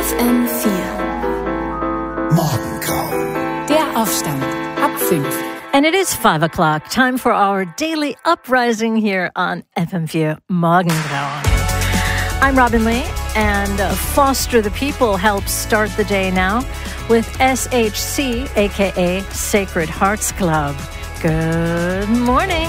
FM4 Morgengrauen. Der Aufstand ab 5. And it is 5 o'clock, time for our daily uprising here on FM4 Morgengrauen. I'm Robin Lee, and Foster the People helps start the day now with SHC, aka Sacred Hearts Club. Good morning.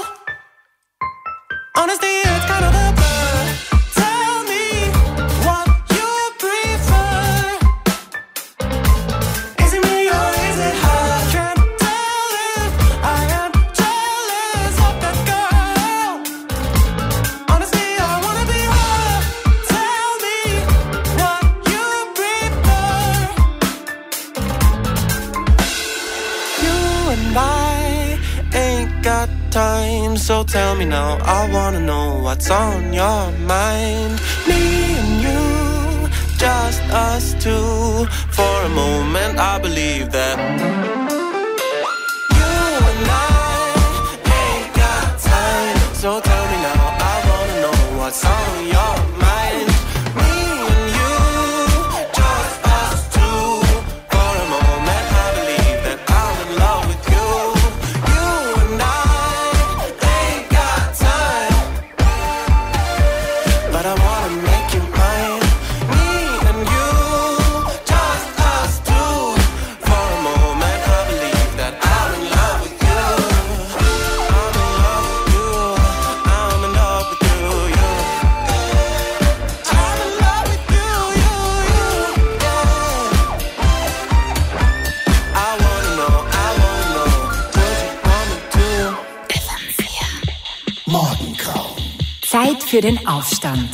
Honestly, it's kind of a blur. Tell me what tell me now, I wanna know what's on your mind. Me and you, just us two. For a moment I believe that you and I ain't got time. So tell me now, I wanna know what's on your mind. Me and you, just us two. For a moment I believe that I'm in love with you. You and I ain't got time, but I wanna make you mine. Me and you, just us two. For a moment I believe that I'm in love with you. I'm in love with you. I'm in love with you. I'm in love with you. Yeah. I wanna know what you wanna do. Morgengrauen. Zeit für den Aufstand.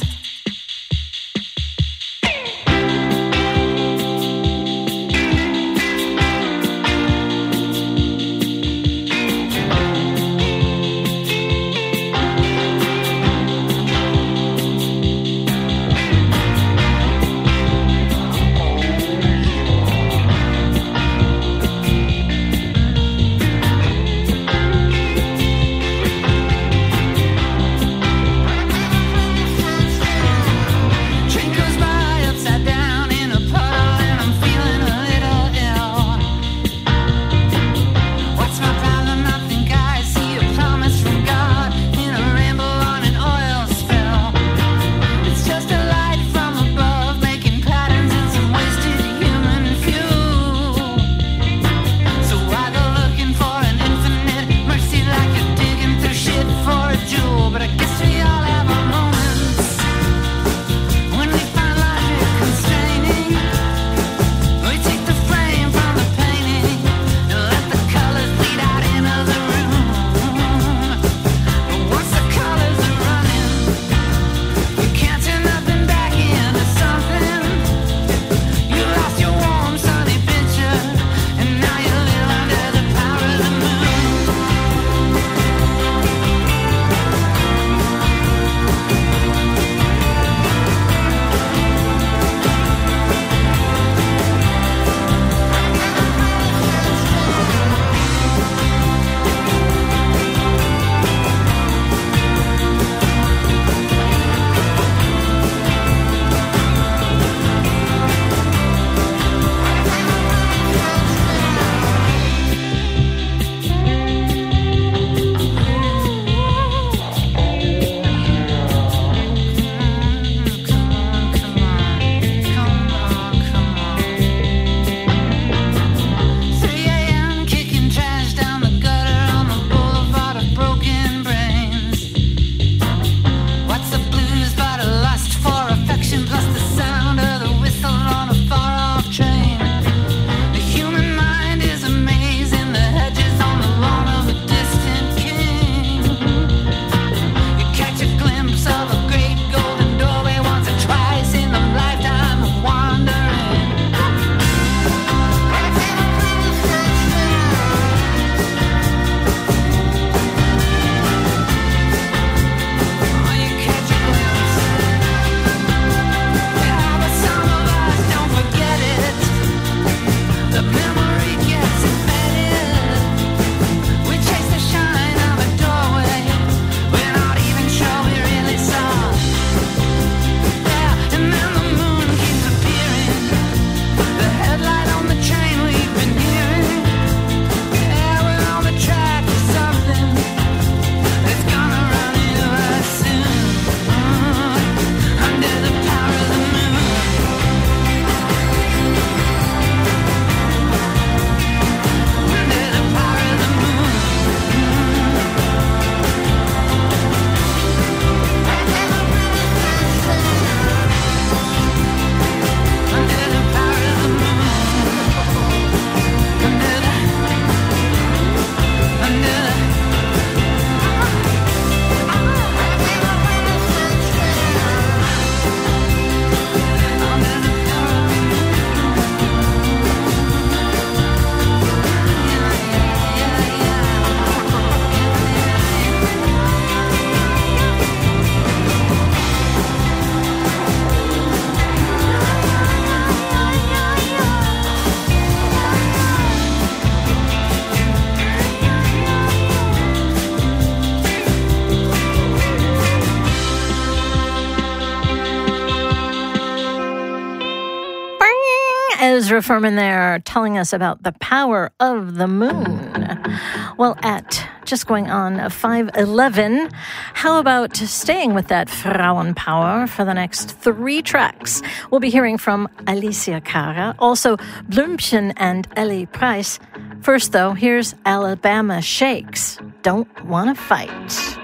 Ezra Furman there telling us about the power of the moon. Well, at just going on 5:11, how about staying with that Frauenpower for the next 3 tracks? We'll be hearing from Alicia Cara, also Blümchen and Ellie Price. First, though, here's Alabama Shakes, Don't Wanna Fight.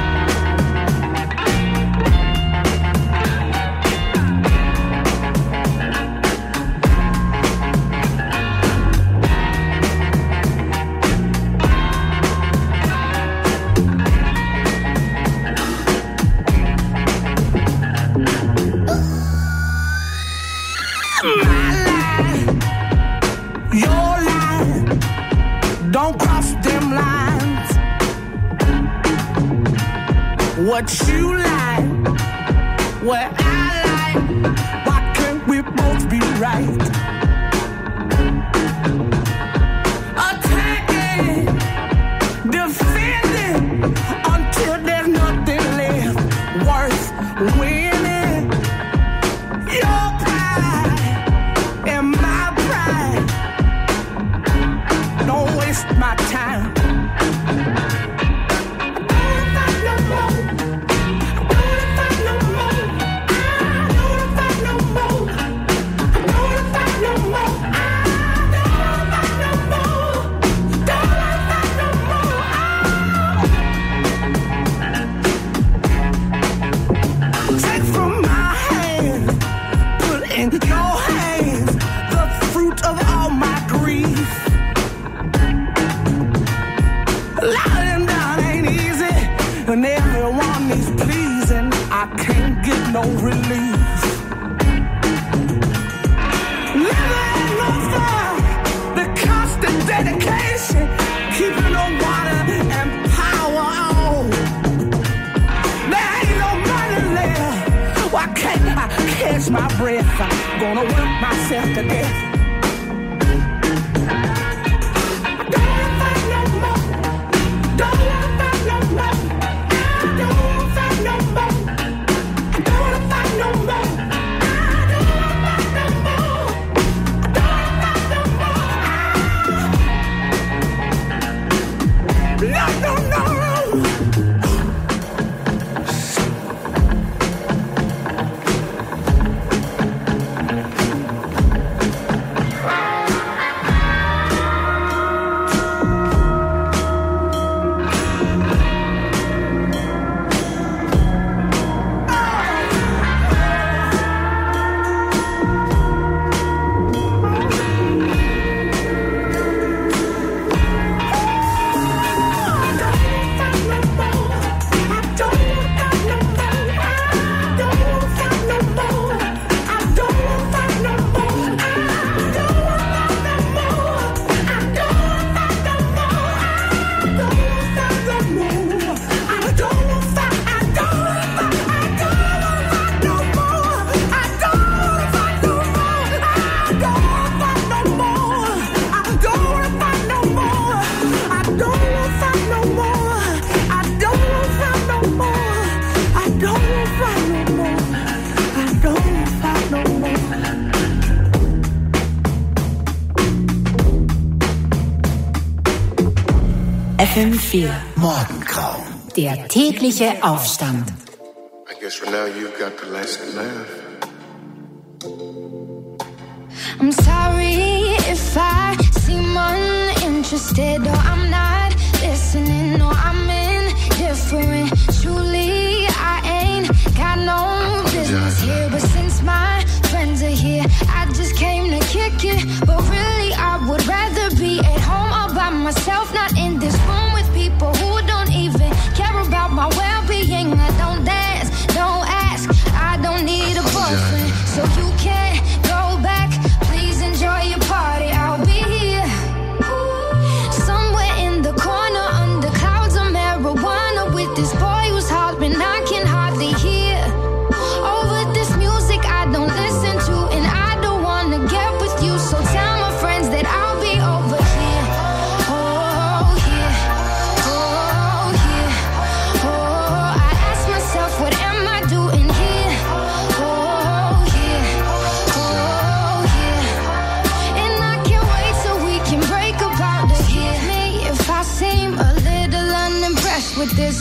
Don't cross them lines. What you like, what I like. Why can't we both be right? Attacking, defending, until there's nothing left worth winning. Your pride and my pride. Don't waste my time. Take from my hand, put in your hands the fruit of all my grief. Lying down ain't easy, and everyone is pleasing. I can't get no relief. Living on fire, the constant dedication, keeping the water and power on. There ain't no money left. Why can't I catch my breath? I'm gonna work myself to death. FM4 Morgengrauen. Der tägliche Aufstand. I guess for now you've got the last laugh. I'm sorry if I seem uninterested or I'm not listening or I'm indifferent. Truly, I ain't got no business here, but since my friends are here, I just came to kick it. But really, I would rather be at home all by myself, not in this room with people who don't even care about my well-being. I don't dance, don't ask, I don't need a boyfriend, so you can't go back. Please enjoy your party, I'll be here somewhere in the corner under clouds of marijuana with this boy who's hollering I can hardly hear.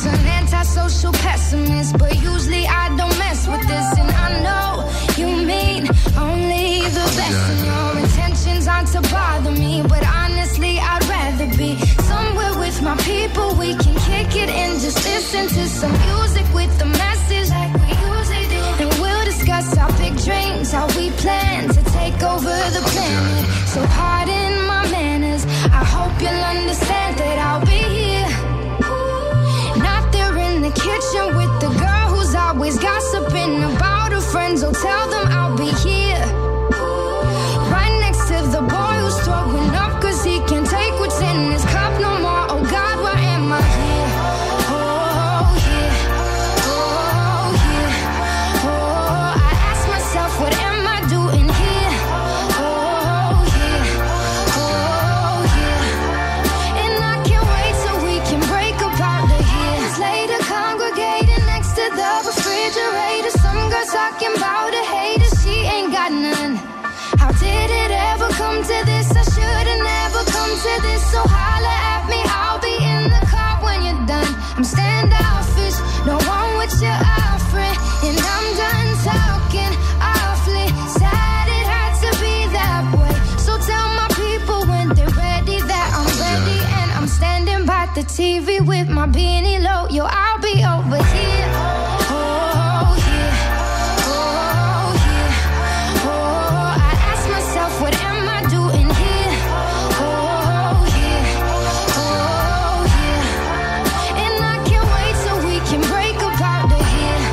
once an antisocial pessimist, but usually I don't mess with this. And I know you mean only the best, and your intentions aren't to bother me, but honestly I'd rather be somewhere with my people. We can kick it and just listen to some music with the message like we usually do, and we'll discuss our big dreams, how we plan to take over the planet. So pardon my manners, I hope you'll understand that I'll be here, not there in the kitchen with the girl who's always gossiping about her friends. Oh, tell them I'll be here, right next to the boy who's throwing up cause he can't take what's in his cup no more. Oh God, where am I here? Oh yeah, oh yeah, oh, I ask myself, what am I doing here? Oh yeah, oh yeah, and I can't wait till we can break apart the years later, congregating next to the refrigerator. Some girls talking about a hater, she ain't got none. How did it ever come to this? I should've never come to this. So holla at me, I'll be in the car when you're done. I'm standoffish, no one what you're offering, and I'm done talking awfully. Sad it had to be that way. So tell my people when they're ready that I'm ready, and I'm standing by the TV with my beanie low. Yo, I'll be over here. Oh yeah, oh yeah, oh, I ask myself, what am I doing here? Oh yeah, oh yeah, and I can't wait till we can break apart the here.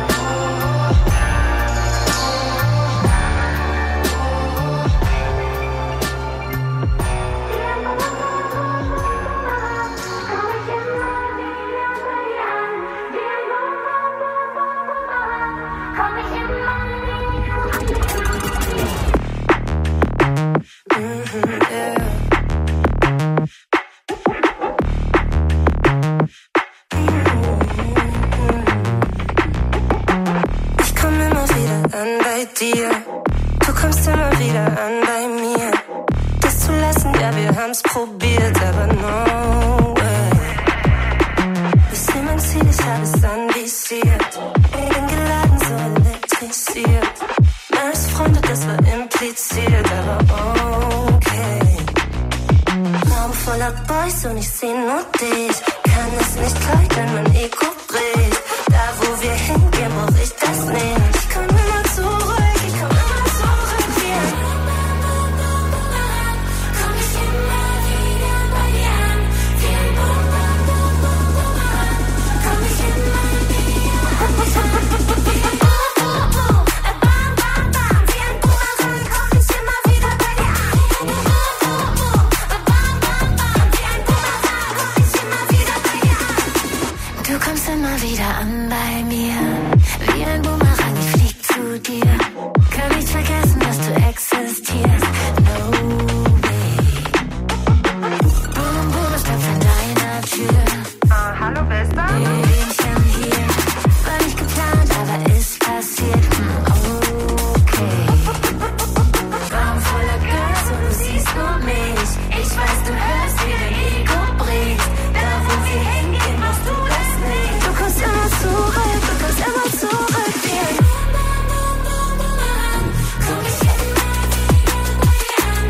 Ich komm immer wieder an bei dir, du kommst immer wieder an bei mir. Das zu lassen, ja, wir haben's probiert, aber no way. Ich seh mein Ziel, ich hab es anvisiert, bin geladen, so elektrisiert. Mehr als Freunde, das war impliziert, aber okay. Raum voller Boys und ich seh nur dich. Kann es nicht leugnen, mein Ego bricht. Da wo wir hingehen, brauch ich das nicht. Ich komm immer zurück, ich komm immer zurück, ja. Komm ich immer wieder bei dir an, wie ein Boom, Boom, Boom, Boom, Boom, an. Komm ich immer wieder an, wie ein Boom, Boom, Boom, Bam, Bam, Bam, wie ein Boomerang, komm ich immer wieder bei dir an. Boom, Boom, Boom, Bam, Bam, Bam, wie ein Boomerang, komm ich immer wieder bei dir an. Du kommst immer wieder an bei mir, wie ein Boomerang, ich flieg zu dir. Kann nicht vergessen, dass du existierst, no way. Boom, boom, es klopft an deiner Tür. Hallo, wer ist da? Mädchen hier, war nicht geplant, aber ist passiert, okay. Raum voller Girls und du siehst nur mich. Ich weiß, du hörst, wie dein Ego bricht. Da wo wir hingehen, machst du das nicht. Du kommst immer zurück, du kommst immer zurück, wie ein komm ich immer wieder bei dir an.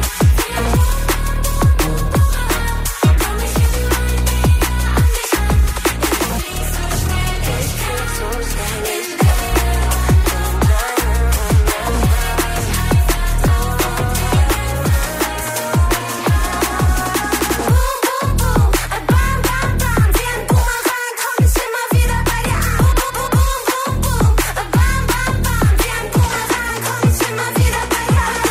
Komm ich immer wieder an dich an. Ich flieg so schnell, ich kann so schnell, ich kann. Boom, boom, boom, bam, bam, bam, wie ein Boomerang, komm ich immer wieder bei dir an. Boom, boom, boom, bam, bam, bam, wie ein Boomerang, komm ich immer wieder bei dir an.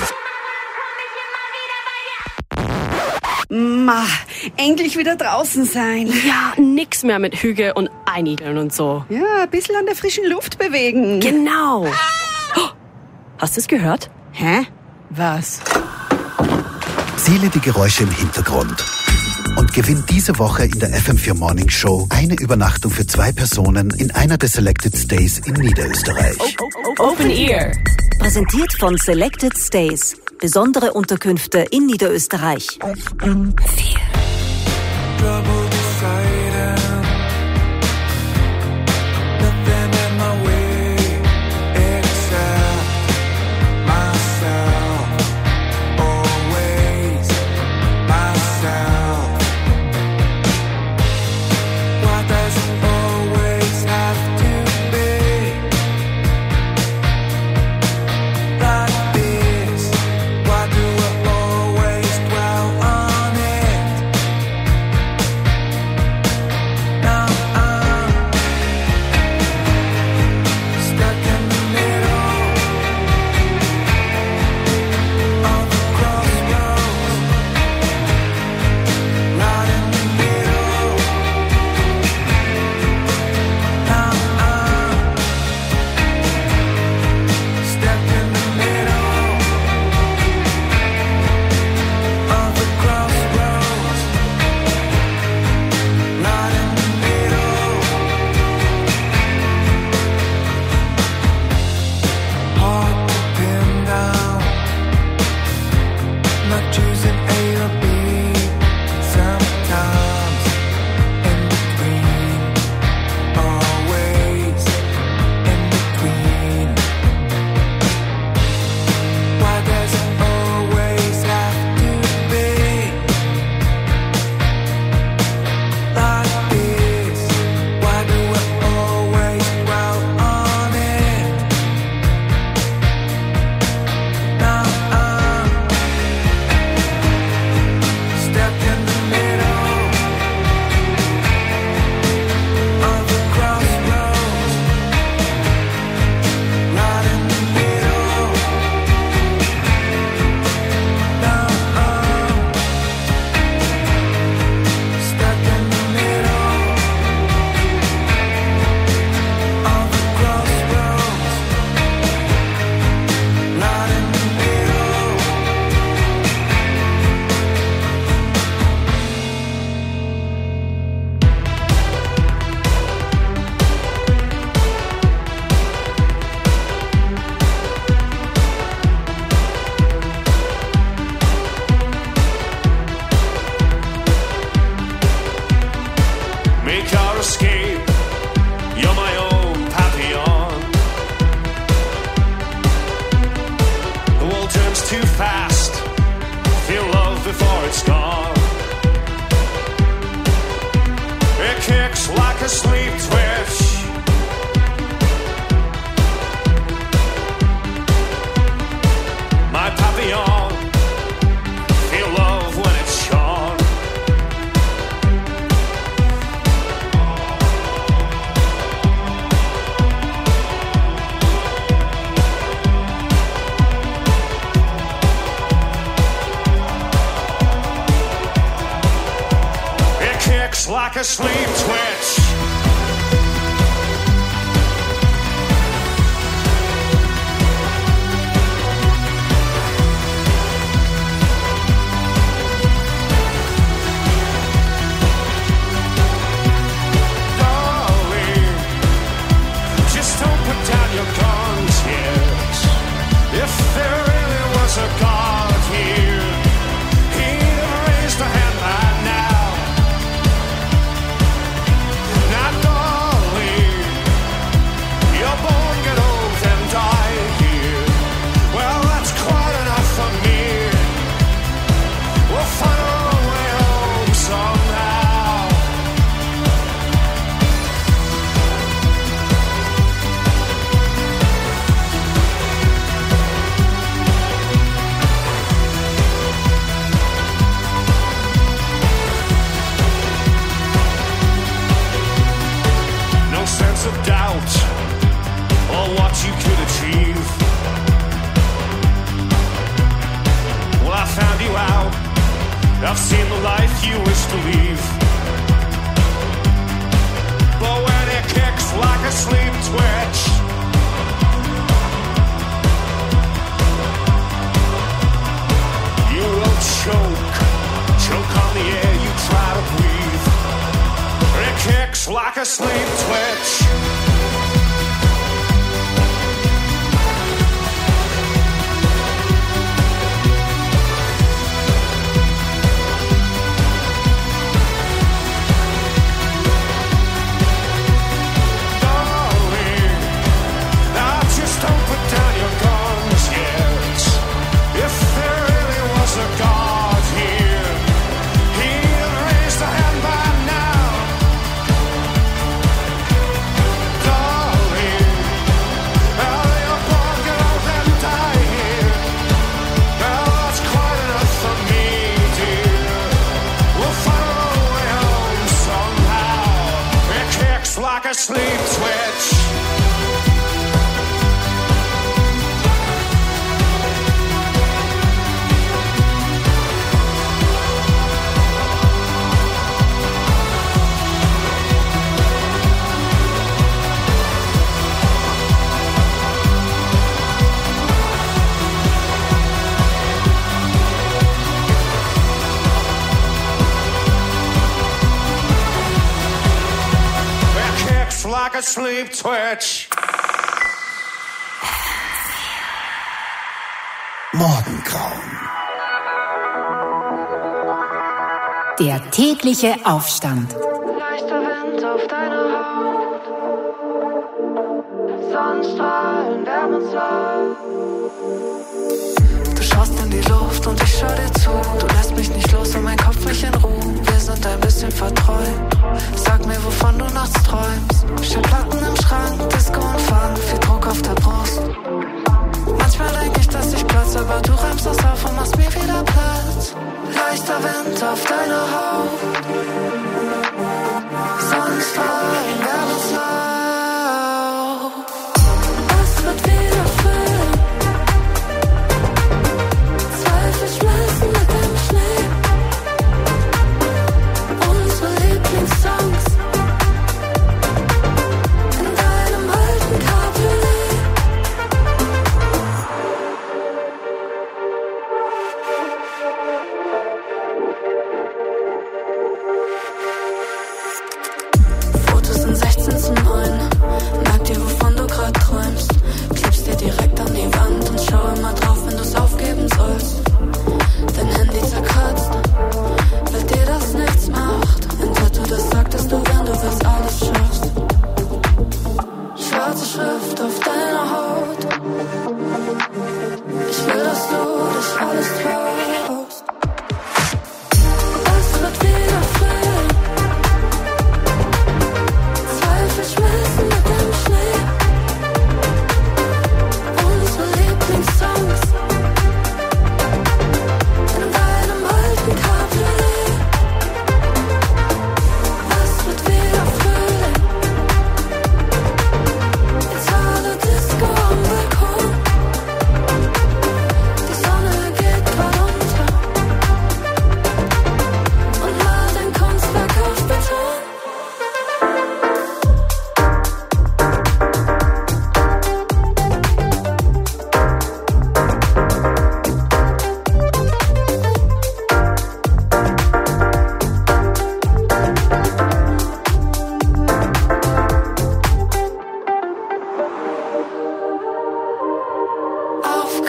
Ma, endlich wieder draußen sein. Ja, nix mehr mit Hüge und Einigeln und so. Ja, ein bisschen an der frischen Luft bewegen. Genau. Oh, hast du es gehört? Hä? Was? Zähle die Geräusche im Hintergrund und gewinn diese Woche in der FM4 Morning Show eine Übernachtung für 2 Personen in einer der Selected Stays in Niederösterreich. Open Ear. Präsentiert von Selected Stays. Besondere Unterkünfte in Niederösterreich. Trouble deciding too fast. Feel love before it's gone. It kicks like a sleep twitch. My papillon, feel love when it's shone. It kicks like a sleep twitch. Your guns, yes. If there really was a God here, he'd have raised a hand by now. Now, darling, you're born, get old, and die here. Well, that's quite enough for me. We'll find our way home somehow. Sense of doubt or what you could achieve. Well, I found you out. I've seen the life you wish to leave. But when it kicks like a sleep twitch, you will choke on the air you try to breathe. It kicks like a sleep twitch. Darling, now just don't put down your guns yet. If there really was a God here, he'd have raised a hand by now. Darling, well, you're born, get old and die here. Well, that's quite enough for me, dear. We'll find our way home somehow. It kicks like a sleep twitch. Like a sleep twitch. Morgengrauen. Der tägliche Aufstand. Leichter Wind auf deiner Haut, Sonnenstrahlen wärmen uns auf. Du schaust in die Luft und ich schau dir zu. Du lässt mich nicht los und mein Kopf nicht in Ruhe. Wir sind ein bisschen verträumt. Sag mir, wovon du nachts träumst. Platten im Schrank, Disco und Fun, viel Druck auf der Brust. Manchmal denk ich, dass ich platz, aber du räumst das auf und machst mir wieder Platz. Leichter Wind auf deiner Haut, Sonnenstrahlen wärmen uns auf. Was wird wieder füllen? Zweifel schmeißen mit dem Schnee. Unsere Lieblingssongs in deinem alten Cabriolet.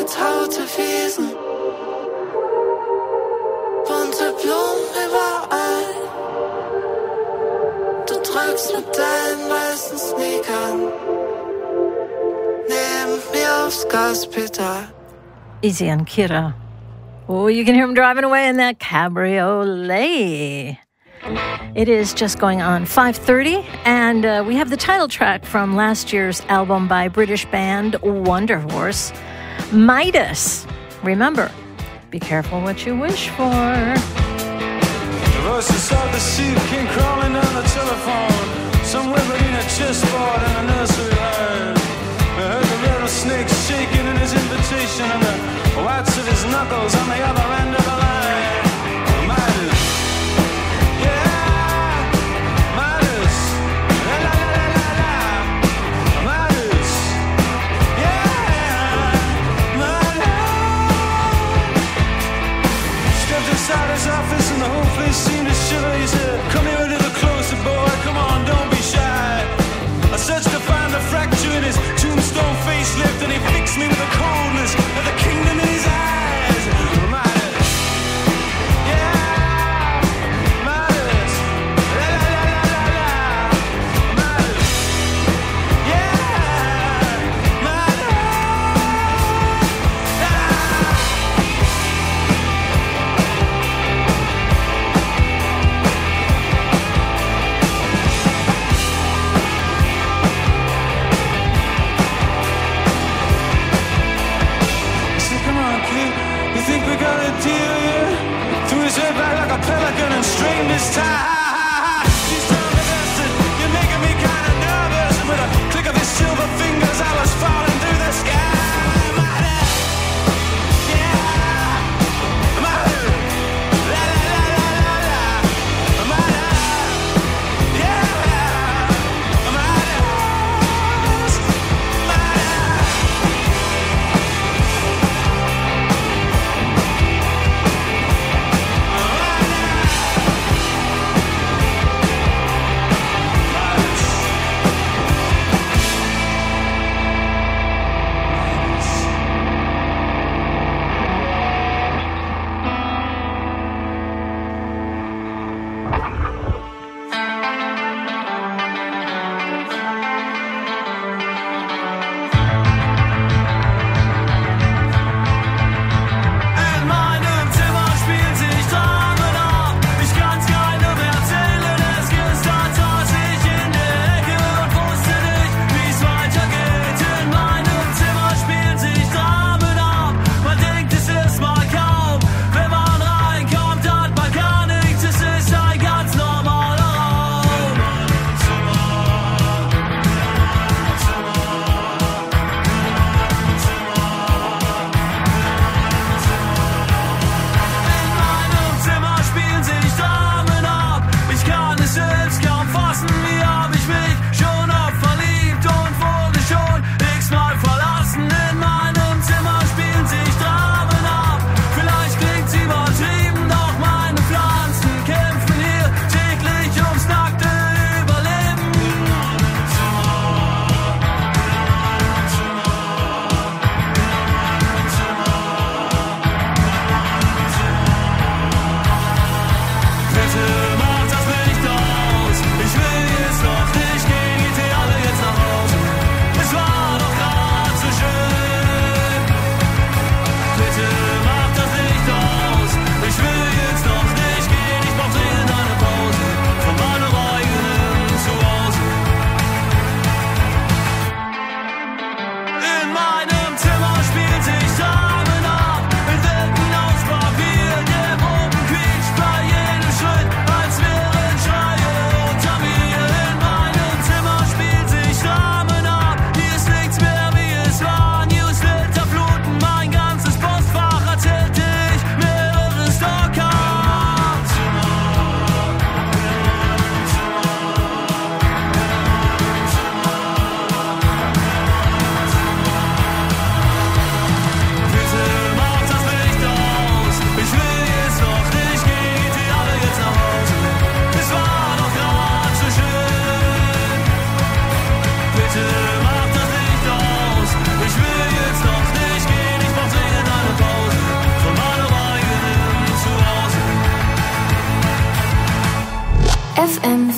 vertraute Wiesen, bunte Blumen überall. Du drückst mit deinen weißen Sneakern neben mir aufs Gaspedal. Easy on Kira. Oh, you can hear him driving away in that cabriolet. It is just going on 5:30, and we have the title track from last year's album by British band Wonder Horse, Midas. Remember, be careful what you wish for. The voices of the sheep came crawling down the telephone, somewhere between a chessboard and a nursery rhyme. I heard the rattlesnake shaking in his invitation and the whites of his knuckles on the other end of the line. Midas, yeah, Midas, la la la la la, Midas, yeah, Midas. Stepped inside his office and the whole place seemed to shiver. He said, "Come here a little closer, boy. Come on, don't be shy." I searched to find the fracture in his tombstone facelift, and he fixed me with the coldness of the kingdom in his eyes. Midas, yeah, Midas, la la la la la, Midas, yeah, Midas, you think we got a deal, yeah? Threw his head back like a pelican and straightened his tie. She's telling me that you're making me kind of nervous. And with a click of his silver fingers, I was falling through the sky. Midas, yeah, Midas, la la la la la la, Midas, yeah, Midas, Midas.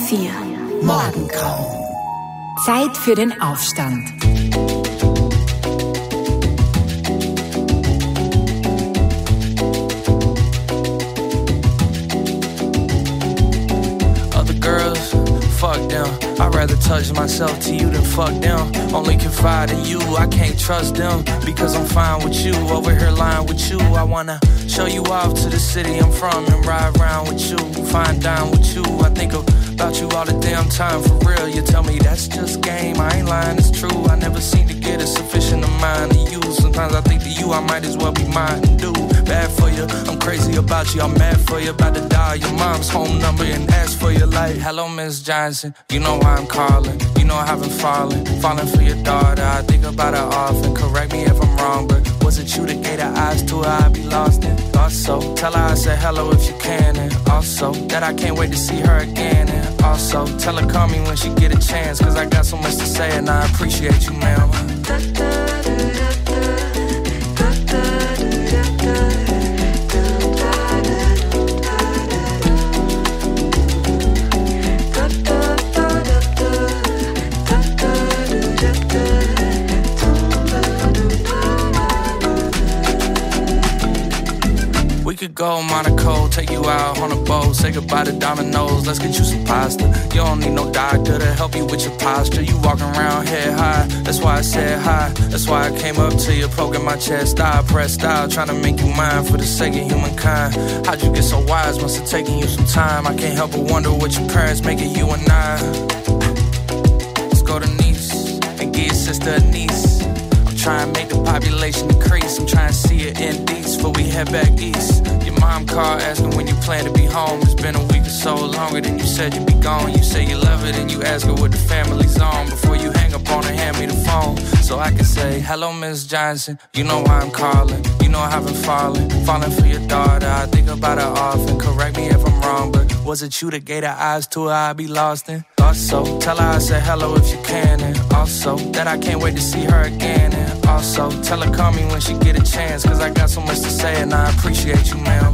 FM4 Morgengrauen. Zeit für den Aufstand. Fuck them. I'd rather touch myself to you than fuck them. Only confide in you, I can't trust them. Because I'm fine with you, over here lying with you. I wanna show you off to the city I'm from and ride around with you, fine dine with you. I think about you all the damn time, for real. You tell me that's just game, I ain't lying, it's true. I never seem to get a sufficient amount of you. Sometimes I think to you, I might as well be mine and do bad for you. I'm crazy about you, I'm mad for you. About to dial your mom's home number and ask for your life. Hello, Miss Johnson, you know why I'm calling. You know I haven't fallen for your daughter. I think about her often, correct me if I'm wrong, but was it you that gave her eyes to her I'd be lost in? Thought so, tell her I said hello if you can. And also, that I can't wait to see her again. And also, tell her call me when she get a chance, cause I got so much to say and I appreciate you, ma'am. We could go Monaco, take you out on a boat, say goodbye to Domino's, let's get you some pasta. You don't need no doctor to help you with your posture. You walking around head high, that's why I said hi. That's why I came up to you, poking my chest. I pressed out, trying to make you mine for the sake of humankind. How'd you get so wise, must have taken you some time. I can't help but wonder what your parents making you and I. Let's go to Nice and get your sister a niece. Try and make the population increase. I'm trying to see it in East before we head back east. Your mom called asking when you plan to be home. It's been a week or so, longer than you said you'd be gone. You say you love it and you ask her what the family's on. Before you hang up on her, hand me the phone so I can say, hello, Miss Johnson, you know why I'm calling. You know I haven't fallen for your daughter. I think about her often, correct me if I'm wrong, but was it you that gave her eyes to her I'd be lost in? Also, tell her I said hello if you can. And also, that I can't wait to see her again. And also, tell her call me when she get a chance, cause I got so much to say and I appreciate you, ma'am.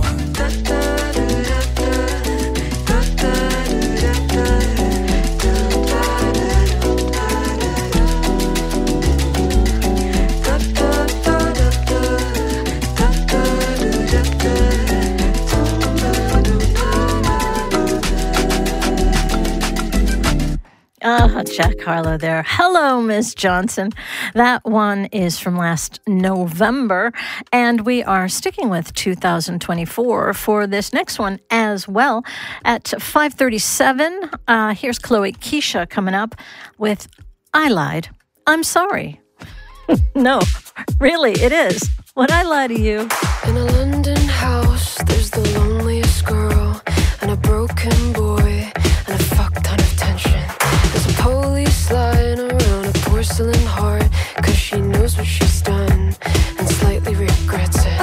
Jack Harlow there. Hello, Miss Johnson. That one is from last November, and we are sticking with 2024 for this next one as well. At 5:37, here's Chloe Keisha coming up with I Lied. I'm sorry. No, really, it is. When I lie to you. In a London house, there's the loneliest girl and a broken boy and a fuck ton of tension. There's a police lying around a porcelain heart, cause she knows what she's done and slightly regrets it.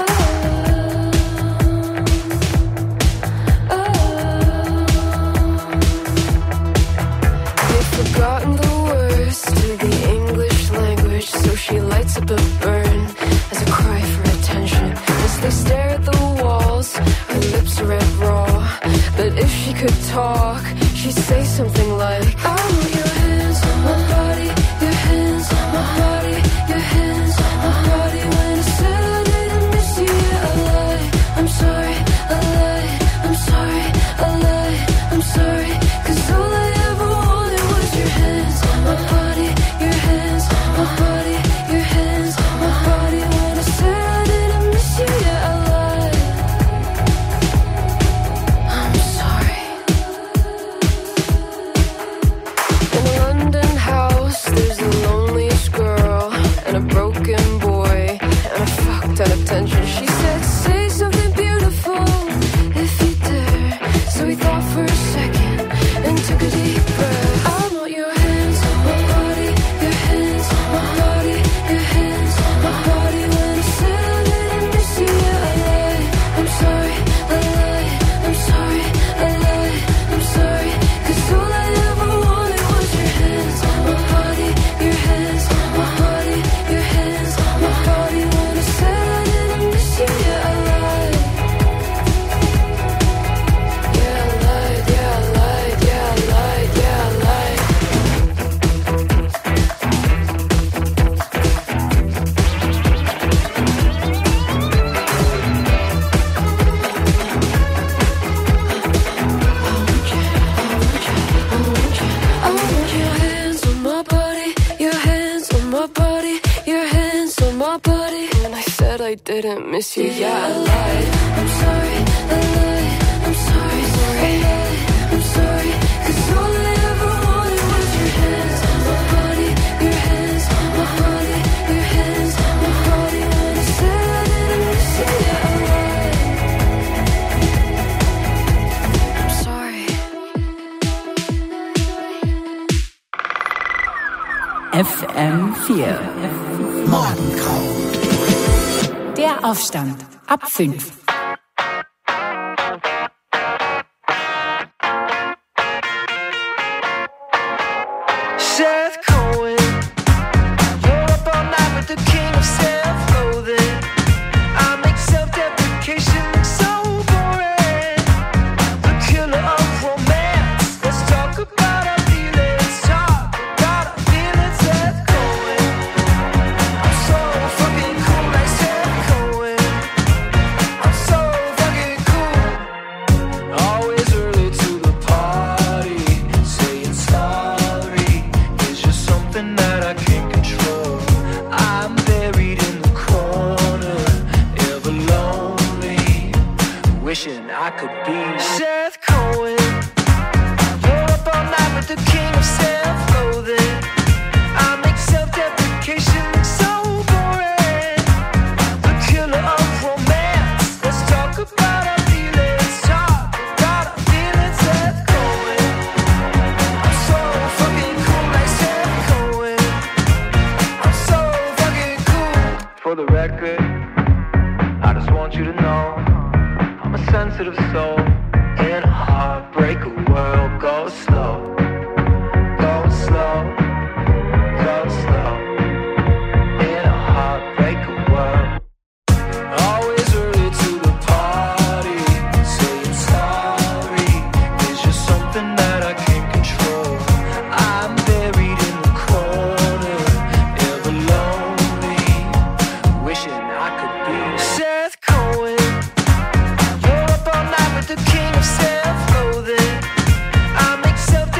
They've forgotten the words to the English language, so she lights up a burn as a cry for attention. As they stare at the walls, her lips I didn't miss you. Yeah, I lied. I'm sorry, I lied. I'm sorry, sorry. I'm sorry, 'cause all I ever wanted was your hands, my body, your hands, my body, your hands, my body. When I said I didn't miss you, yeah, I lied. I'm sorry. FM4 Morgengrauen. Der Aufstand ab 5. Seth Cohen, you're up all night with the king of self-loathing. I make self-deprecation so boring. The killer of romance. Let's talk about our feelings. Talk about our feelings. Seth Cohen, I'm so fucking cool like Seth Cohen. I'm so fucking cool. Always early to the party, saying sorry is just something that I can't control. I'm buried in the corner, ever lonely, wishing I could be Seth Cohen. You're up all night with the king of self-loathing. I make self-deprecation so boring. The killer of romance. Let's talk about our feelings. Talk about our feelings. Seth Cohen. I'm so fucking cool like Seth Cohen. I'm so fucking cool. For the record, I just want you to know I'm a sensitive soul in a heartbreaker world. Go slow, go slow, go slow. In a heartbreaker world. Always early to the party, saying sorry is just something that I can't control. I'm buried in the corner, ever lonely, wishing I could be Seth Cohen. You're up all night with the king of self-loathing. I make self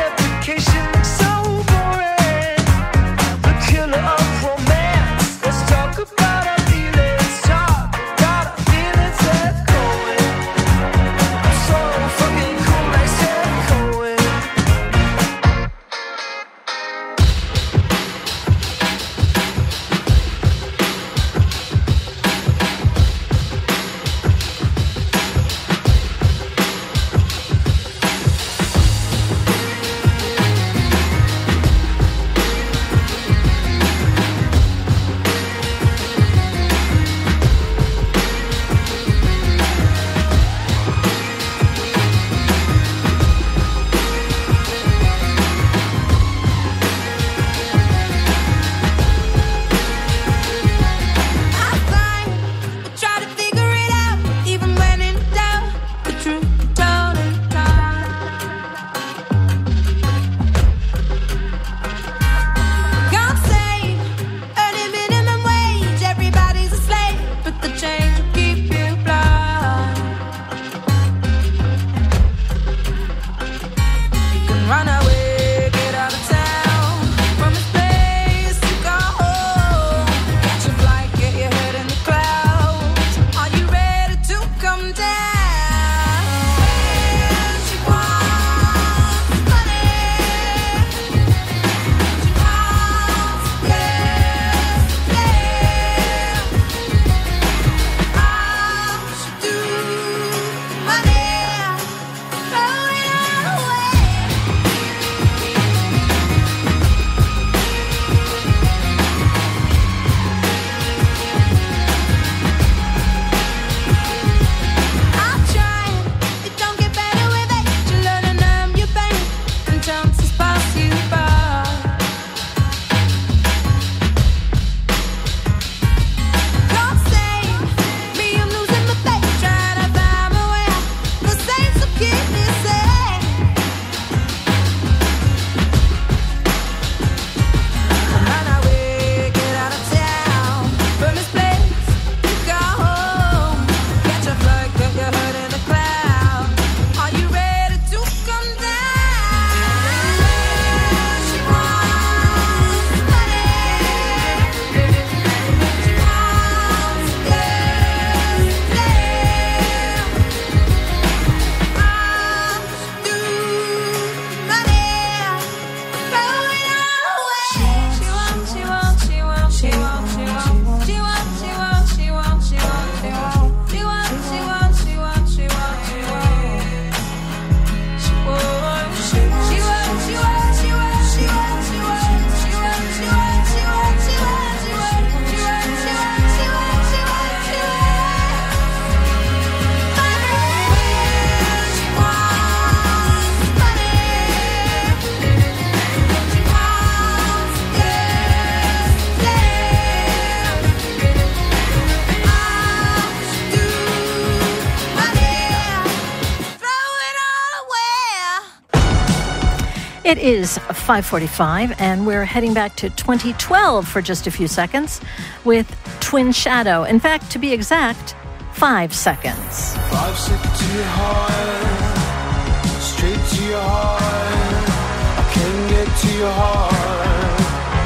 It is 5:45, and we're heading back to 2012 for just a few seconds with Twin Shadow. In fact, to be exact, 5 seconds. 5 seconds to your heart, straight to your heart. I can't get to your heart.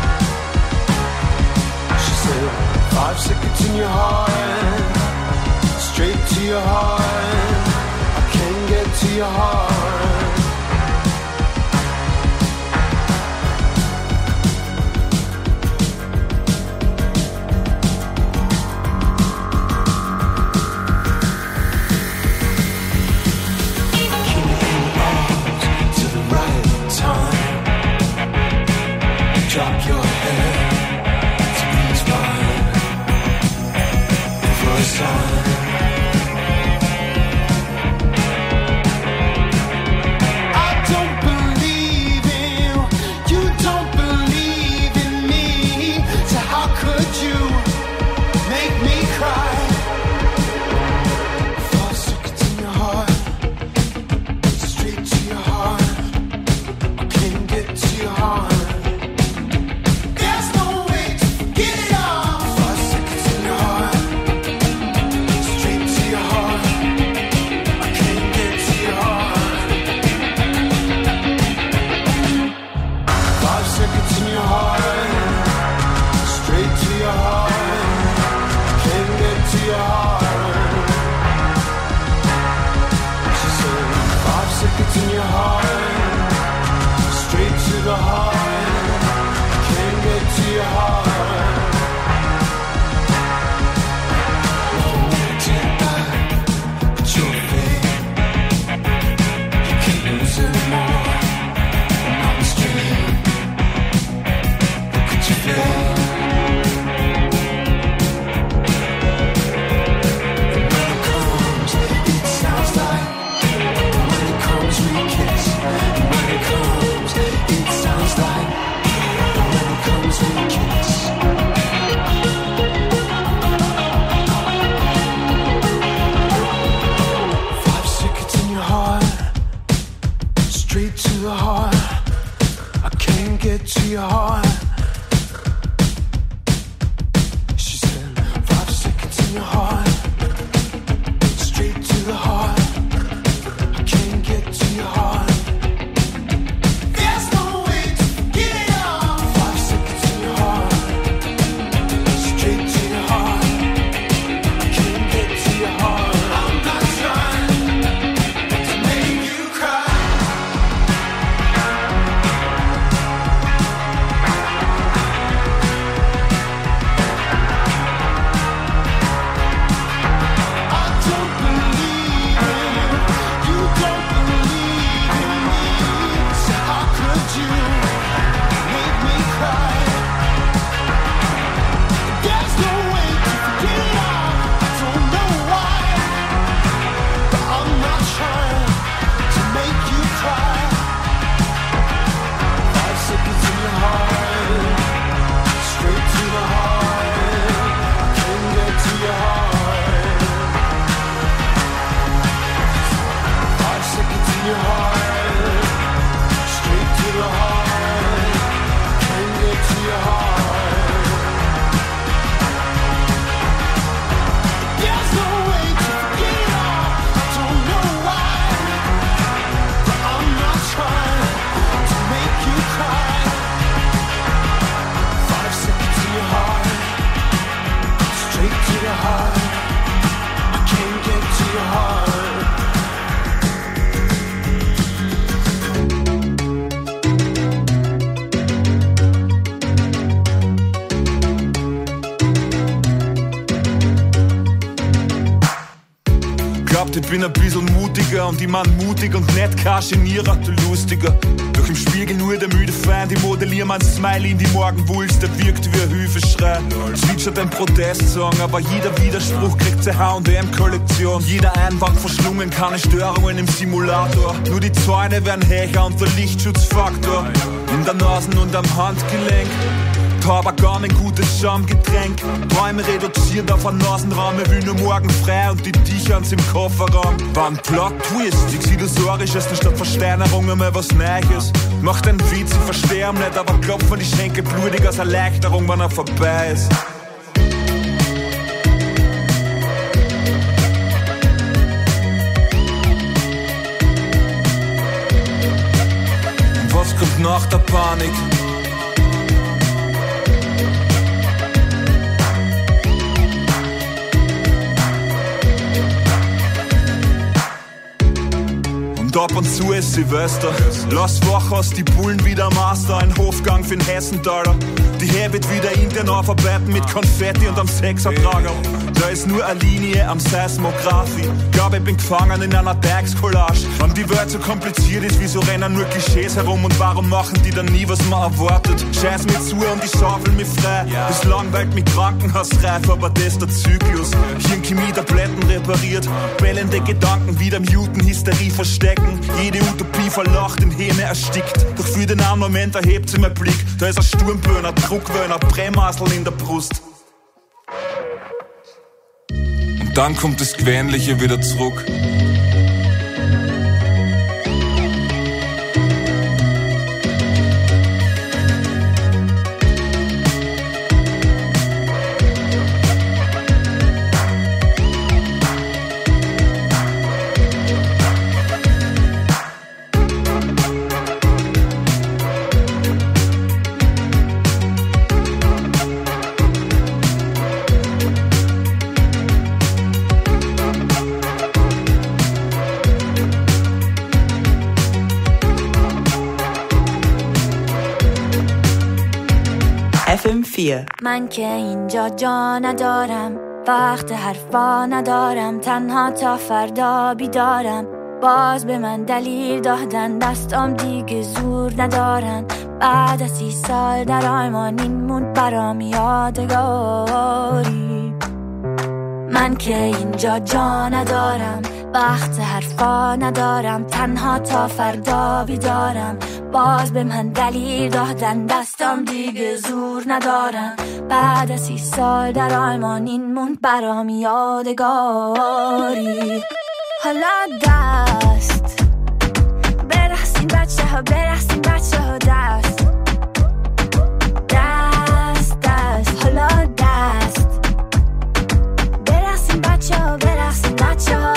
She said, 5 seconds in your heart, straight to your heart. I can't get to your heart. Drop your head to be inspired for a sign. I don't believe in you, don't believe in me. So how could you make me cry? 5 seconds in your heart, straight to your heart. I can't get to your heart. In your heart, straight to the heart. Can't get to your heart. Take back, but you're fake. You can't lose anymore. I'm not straight. Look at your face. And when it comes, it sounds like. We kiss, and when it comes, it sounds like. And when it comes, we kiss. 5 seconds in your heart, straight to the heart. I can't get to your heart. She said, 5 seconds in your heart, straight to the heart. Ich bin ein bisschen mutiger und ich mein mutig und nicht kein Genierer, du Lustiger. Doch im Spiegel nur der müde Feind, ich modelliere mein Smiley in die Morgenwulst, der wirkt wie ein Hilfeschrei. Zwitschert ein Protestsong, aber jeder Widerspruch kriegt seine H&M-Kollektion. Jeder Einwand verschlungen, keine Störungen im Simulator. Nur die Zäune werden höher und der Lichtschutzfaktor in der Nase und am Handgelenk. und hab auch gar ein gutes Schamgetränk. Träume reduziert auf einen Nasenrahmen, will nur morgen frei und die T-Shirts im Kofferraum. War ein Plot-Twist, ich illusorisch ist statt Versteinerung einmal was Neues. Mach den Witz, ich versteh ihn nicht, aber klopfen die Schenkel blutig aus Erleichterung, wenn er vorbei ist. Und was kommt nach der Panik? Und ab und zu ist Silvester. Lass wach aus die Bullen wieder Master. Ein Hofgang für den Hessenthaler. Die Herr wird wieder intern aufarbeiten mit Konfetti und am Sechsertrager. Da ist nur eine Linie am Seismography. Glaub, ich bin gefangen in einer Bergskollage. Wenn die Welt so kompliziert ist, wieso rennen nur Klischees herum? Und warum machen die dann nie, was man erwartet? Scheiß mir zu und ich schaufel mich frei. Das langweilt mich krankenhausreif, aber das ist der Zyklus. Hirnchemie, Tabletten repariert. Bellende Gedanken wieder muten, Hysterie verstecken. Jede Utopie verlacht, in Häme erstickt. Doch für den einen Moment erhebt sie mein Blick. Da ist ein Sturmböhner, Druckwöhner, Brenmasel in der Brust. Und dann kommt das Gewöhnliche wieder zurück. FM4 من که اینجا جا ندارم وقت حرفا ندارم تنها تا فردا بیدارم باز به من دلیل دادن دستام دیگه زور ندارن بعد از 30 سال در آلمان این موند برام یادگاری من که اینجا جا ندارم وقت حرفا ندارم تنها تا فردا بیدارم باز به من دلیل دادن دستام دیگه زور ندارم بعد از 30 سال در آلمان این موند برام یادگاری حالا دست برقصین بچه ها برقصین بچه ها دست دست دست حالا دست برقصین بچه ها برقصین بچه ها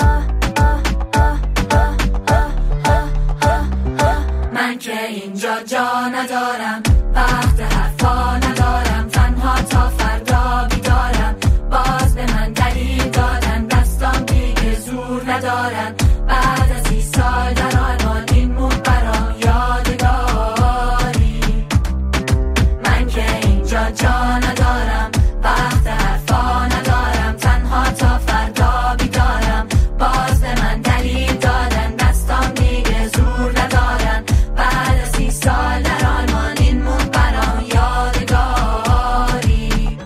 من که اینجا جا ندارم وقت حرفا ندارم تنها تا فردا بیدارم باز به من دلیل دادن دستام دیگه زور ندارن بعد از 30 سال در آلمان این موند برام یادگاری من که اینجا جا ندارم وقت حرفا ندارم تنها تا فردا بیدارم باز به من دلیل دادن دستام دیگه زور ندارن بعد از 30 سال در آلمان این موند برام یادگاری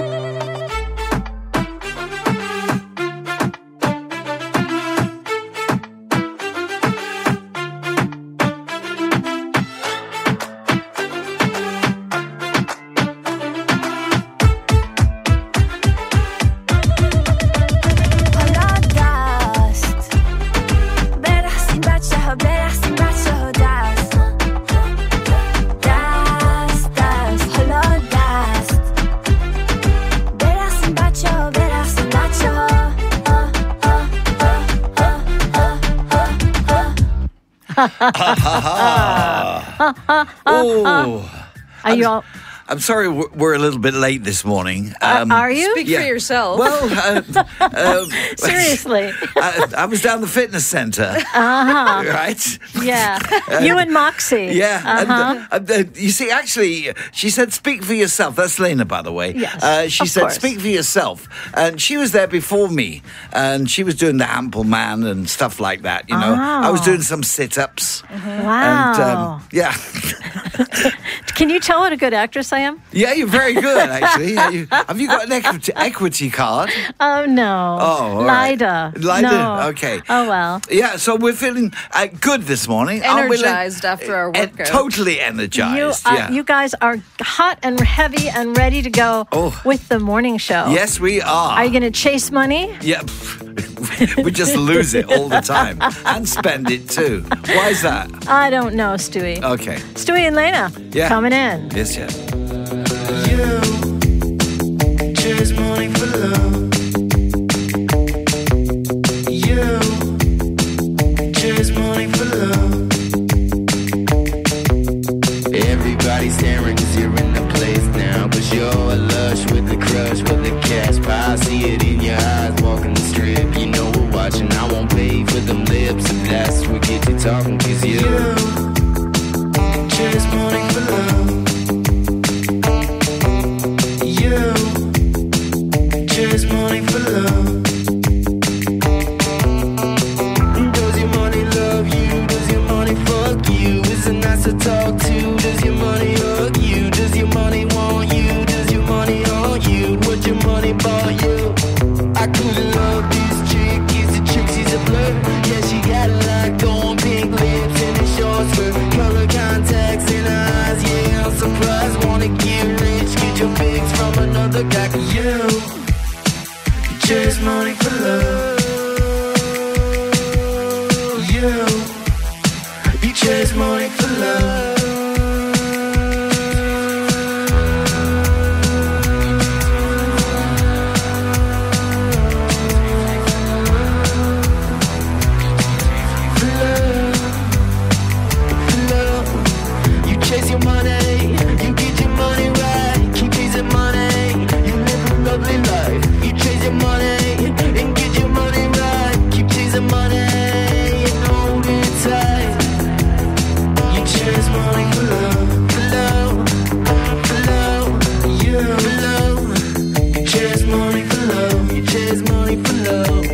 حالا دست برقصین بچه ها برقصین بچه ها دست دست دست حالا دست برقصین بچه ها برقصین بچه ها Oh, Are you all... I'm sorry we're a little bit late this morning. Are you? Speak for yourself. Well, Seriously. I was down the fitness centre, Uh-huh. right? Yeah. You and Moxie. Yeah. Uh-huh. And, you see, actually, she said, speak for yourself. That's Lena, by the way. Yes, she of said, course. speak for yourself. And she was there before me. And she was doing the ample man and stuff like that, you know. I was doing some sit-ups. Wow. And, yeah. Can you tell what a good actress I am? Yeah, you're very good, actually. Have you got an equity card? Oh, no. Oh, all right. Lida. Lida, No. okay. Oh, well. Yeah, so we're feeling good this morning. aren't we, Lynn? Energized after our workout. Totally energized, yeah. You guys are hot and heavy and ready to go with the morning show. Yes, we are. Are you going to chase money? Yeah, we just lose it all the time and spend it too. Why is that? I don't know, Stewie. Okay. Stewie and Lena coming in. Yes, yes. Choose morning for love. You choose morning for love. Everybody's staring 'cause you're in the place now, but you're a lush with the crush, with the cash pie. I see it in your eyes, walking the strip. You know we're watching. I won't pay for them lips, and that's what gets you talking. 'Cause you choose morning for love. You choose morning for love. Does your money love you? Does your money fuck you? Is it nice to talk to? Does your money hug you? Does your money want you? Does your money own you? What your money bought you? I couldn't love this chick. Is it chick? She's a flirt. Yeah, she got a lot going. Pink lips and a short skirt, color contacts in her eyes. Yeah, I'm surprised. Wanna get rich? Get your pics from another guy. 'Cause you chase money for love. You chase money for love. You chase your money, you get your money right. Keep chasing money, you live a lovely life. You chase your money and get your money right. Keep chasing money and hold it tight. You chase money for love, for love, for love. You chase money for love, you chase money for love.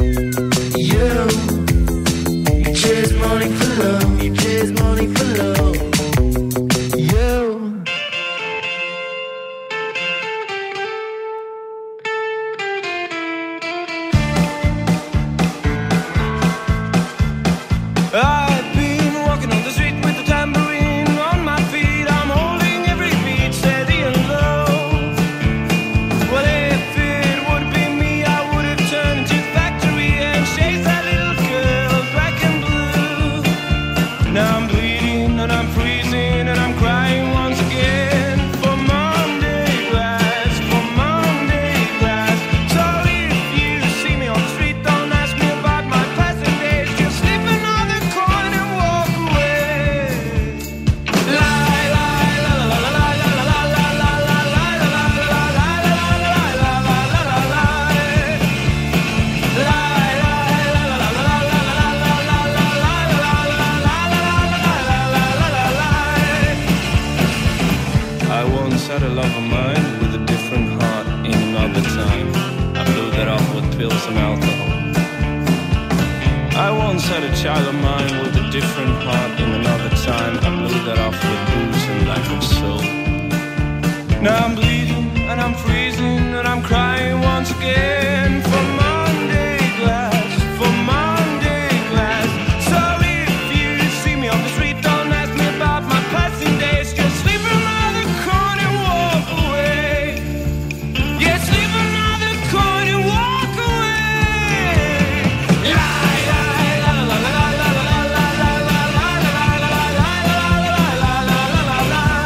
You chase money for love, you chase money for love. I've been walking on the street with a tambourine on my feet. I'm holding every beat steady and low. Well, if it would be me, I would have turned to the factory and chased that little girl black and blue. Now I'm bleeding and I'm freezing and I'm crying once again for Monday glass, for Monday glass. So if you see me on the street, don't ask me about my pleasant days. Just slip another coin and walk away. Lie, lie, la la la la la la la la la la la la la la la la la. I once had a love of mine with a different heart in another time. I blew that off with pills and alcohol. I once had a child of mine with a different heart in another time. I blew that off with booze and lack of soul. Now I'm bleeding and I'm freezing and I'm crying once again for Monday glass, for Monday glass. So if you see me on the street, don't ask me about my passing days. Just slip another coin and walk away. Yeah, slip another coin and walk away. Lie, lie, la la la la la la la la la la la la la la la la la la.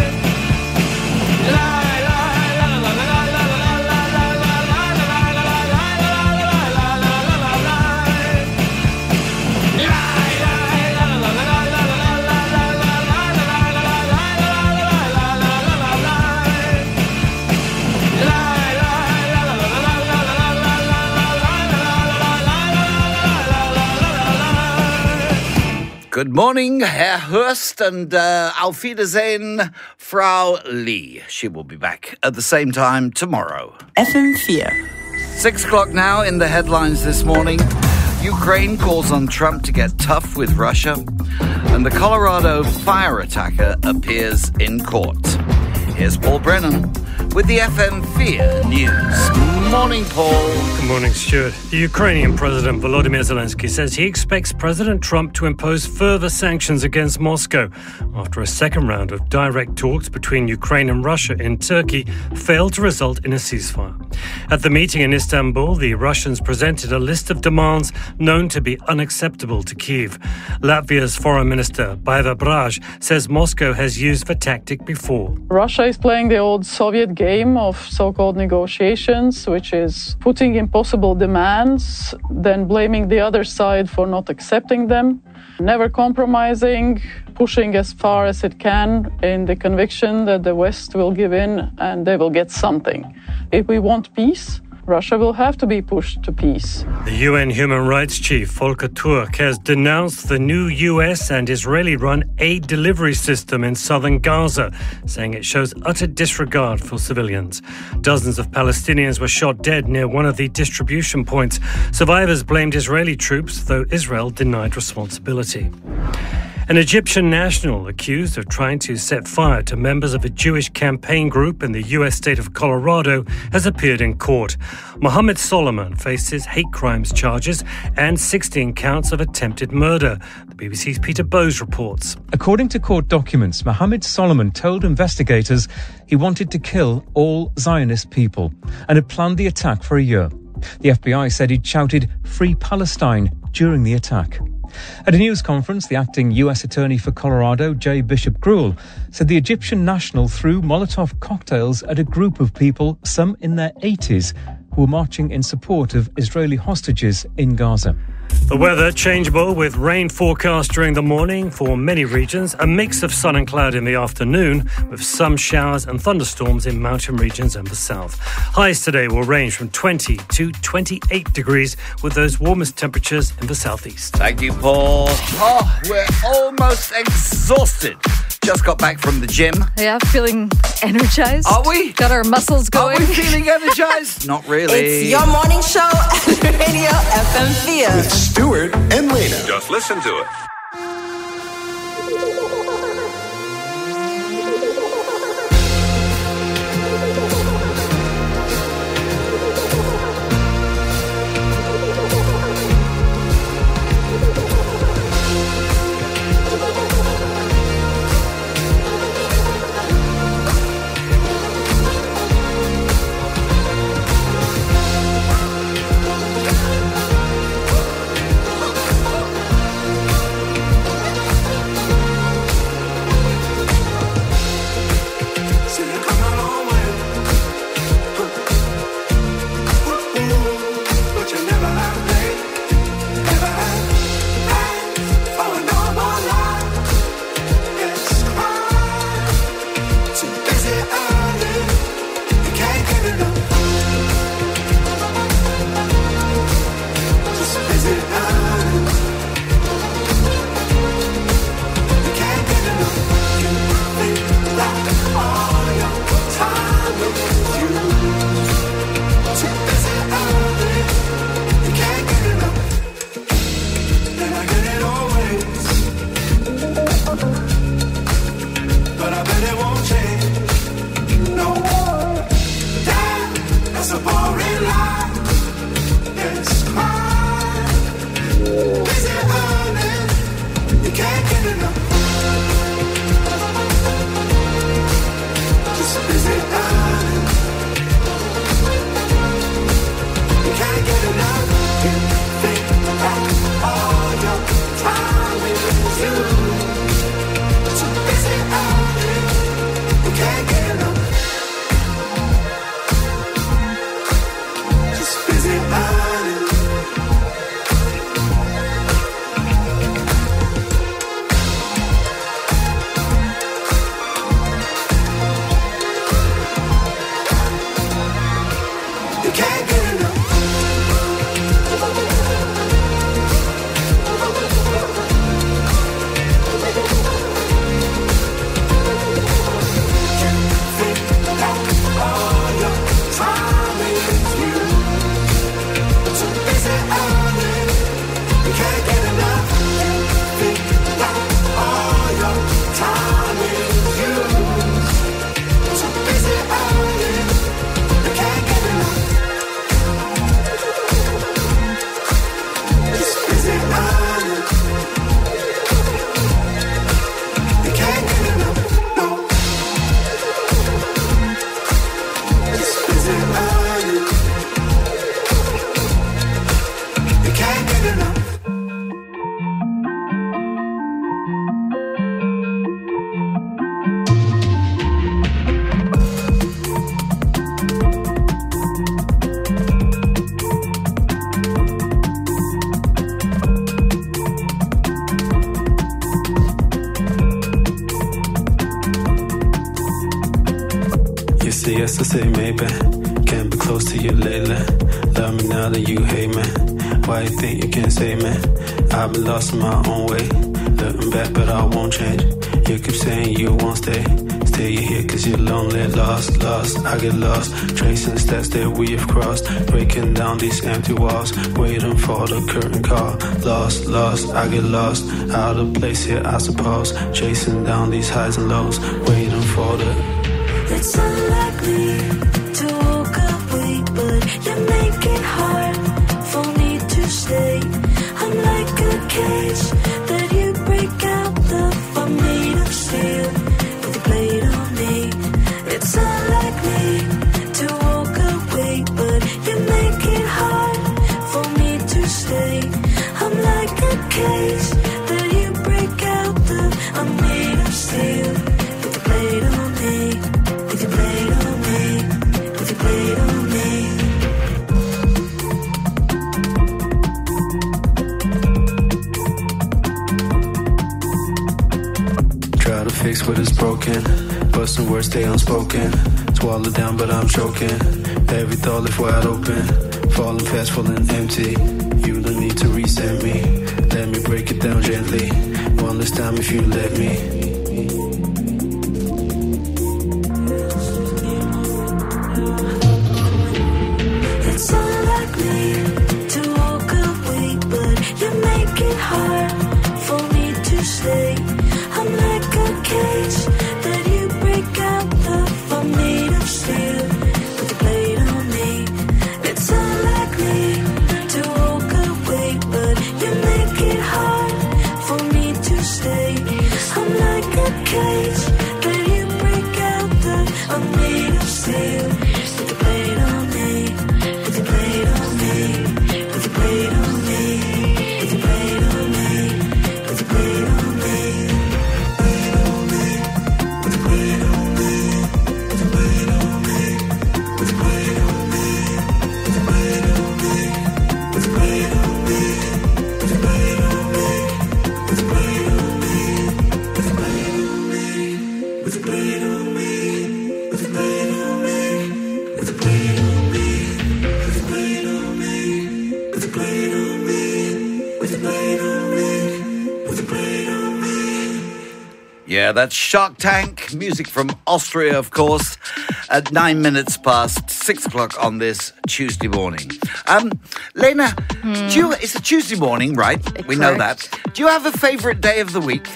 Good morning, Herr Hurst, and auf Wiedersehen, Frau Lee. She will be back at the same time tomorrow. FM4. 6 o'clock now in the headlines this morning. Ukraine calls on Trump to get tough with Russia, and the Colorado fire attacker appears in court. Here's Paul Brennan with the FM4 News. Morning, Paul. Good morning, Stuart. The Ukrainian President Volodymyr Zelensky says he expects President Trump to impose further sanctions against Moscow after a second round of direct talks between Ukraine and Russia in Turkey failed to result in a ceasefire. At the meeting in Istanbul, the Russians presented a list of demands known to be unacceptable to Kyiv. Latvia's Foreign Minister Baiva Braj says Moscow has used the tactic before. Russia is playing the old Soviet game of so-called negotiations, which is putting impossible demands, then blaming the other side for not accepting them, never compromising, pushing as far as it can in the conviction that the West will give in and they will get something. If we want peace, Russia will have to be pushed to peace. The UN Human Rights Chief Volker Turk has denounced the new US and Israeli-run aid delivery system in southern Gaza, saying it shows utter disregard for civilians. Dozens of Palestinians were shot dead near one of the distribution points. Survivors blamed Israeli troops, though Israel denied responsibility. An Egyptian national accused of trying to set fire to members of a Jewish campaign group in the U.S. state of Colorado has appeared in court. Mohammed Solomon faces hate crimes charges and 16 counts of attempted murder. The BBC's Peter Bowes reports. According to court documents, Mohammed Solomon told investigators he wanted to kill all Zionist people and had planned the attack for a year. The FBI said he'd shouted "Free Palestine" during the attack. At a news conference, the acting US Attorney for Colorado, J. Bishop Gruhl, said the Egyptian national threw Molotov cocktails at a group of people, some in their 80s, who were marching in support of Israeli hostages in Gaza. The weather changeable with rain forecast during the morning for many regions, a mix of sun and cloud in the afternoon with some showers and thunderstorms in mountain regions and the south. Highs today will range from 20 to 28 degrees with those warmest temperatures in the southeast. Thank you, Paul. Oh, we're almost exhausted. Just got back from the gym. Yeah, feeling energized. Are we? Got our muscles going. Are we feeling energized? Not really. It's your morning show at Radio FM4. With Stuart and Lena. Just listen to it. guess I say maybe. Can't be close to you lately. Love me now that you hate me. Why you think you can't save me? I've been lost in my own way. Looking back, but I won't change. You keep saying you won't stay. Stay here cause you're lonely. Lost, I get lost. Tracing steps that we have crossed. Breaking down these empty walls. Waiting for the curtain call. Lost, I get lost. Out of place here, I suppose. Chasing down these highs and lows. Waiting for the... It's unlikely to walk away, but you make it hard for me to stay. I'm like a cage that you break out the I'm made of steel with a blade on me. It's unlikely to walk away, but you make it hard for me to stay. I'm like a cage that you break out the I'm made of steel with a blade on me. With your blade on me, with your blade on me. Try to fix what is broken, but some words stay unspoken. Swallow down, but I'm choking. Every thought left wide open. Falling fast, falling empty. You don't need to reset me. Let me break it down gently. One last time if you let me. It's unlikely to walk away, but you make it hard for me to stay. I'm like a cage that you break out the I'm made of steel with a blade on me. It's unlikely to walk away, but you make it hard for me to stay. I'm like a cage that you break out the I'm made of steel with a blade on me. With a blade on me, with a blade on me, with a blade on me, with a blade on me, blade on me, with a blade on me, with a blade on me, with a blade on me, with a blade on me, with a blade on me, with a blade on me, with a blade on me, with a blade on me, with a blade on me, with a blade on me, with a blade on me. With a blade on me, with a blade on me, with a blade on me, with a blade on me. Yeah, that's Shark Tank, music from Austria, of course, at 9 minutes past 6 o'clock on this Tuesday morning. Lena, it's a Tuesday morning, right? We know that. Do you have a favourite day of the week?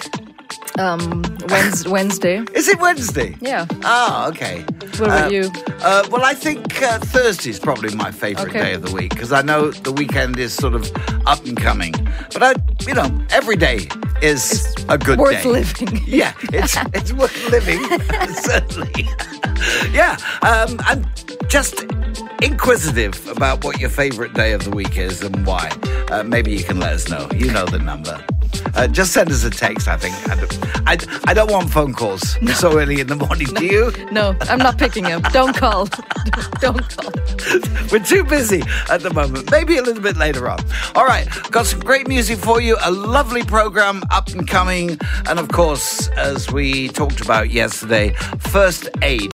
Wednesday. Is it Wednesday? Yeah. Ah, okay. What about you? Well, I think Thursday is probably my favourite day of the week because I know the weekend is sort of up and coming. But every day is a good day. Worth living. Yeah, it's worth living, certainly. Yeah, I'm just inquisitive about what your favourite day of the week is and why. Maybe you can let us know. You know the number. Just send us a text, I think. I don't want phone calls so early in the morning, do you? No, I'm not picking up. Don't call. Don't call. We're too busy at the moment. Maybe a little bit later on. All right, got some great music for you. A lovely program up and coming. And of course, as we talked about yesterday, First Aid